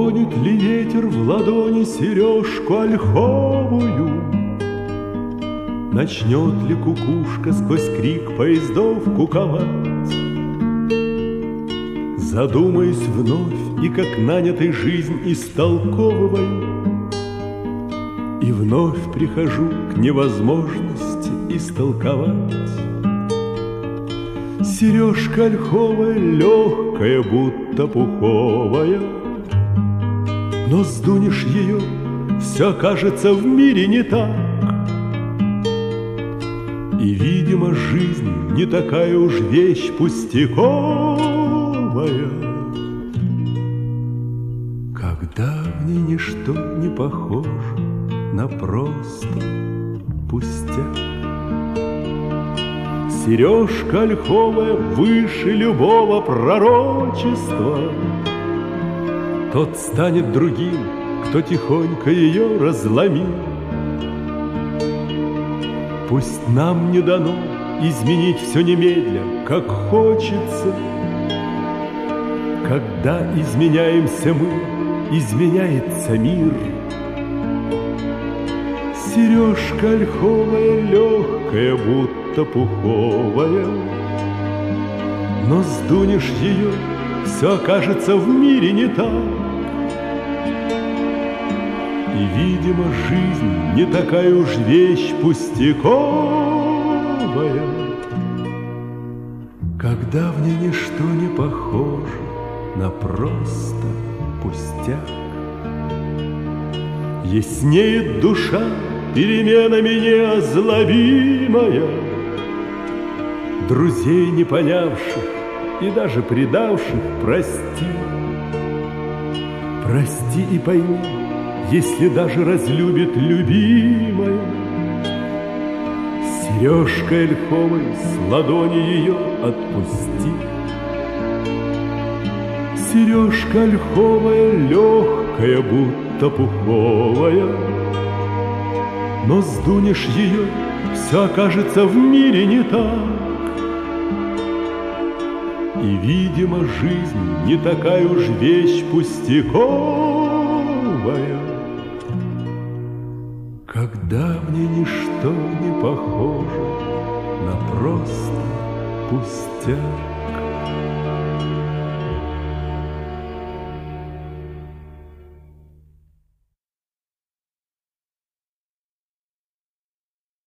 Тронет ли ветер в ладони сережку ольховую? Начнет ли кукушка сквозь крик поездов куковать? Задумаюсь вновь и как нанятый жизнь истолковываю, и вновь прихожу к невозможности истолковать. Сережка ольховая, легкая, будто пуховая, но сдунешь ее, все кажется в мире не так. И, видимо, жизнь не такая уж вещь пустяковая, когда в ней ничто не похоже на просто пустяк. Сережка ольховая выше любого пророчества. Тот станет другим, кто тихонько ее разломил. Пусть нам не дано изменить все немедля, как хочется. Когда изменяемся мы, изменяется мир. Сережка ольховая, легкая, будто пуховая, но сдунешь ее, все окажется в мире не так. И, видимо, жизнь не такая уж вещь пустяковая, когда в ней ничто не похоже на просто пустяк. Яснеет душа переменами неозловимая, друзей не понявших и даже предавших прости. Прости и пойми, если даже разлюбит любимая. Сережкой ольховой с ладони ее отпусти. Сережка ольховая, легкая, будто пуховая, но сдунешь ее, все окажется в мире не так. И, видимо, жизнь не такая уж вещь пустяковая, когда в ней ничто не похоже на просто пустяк.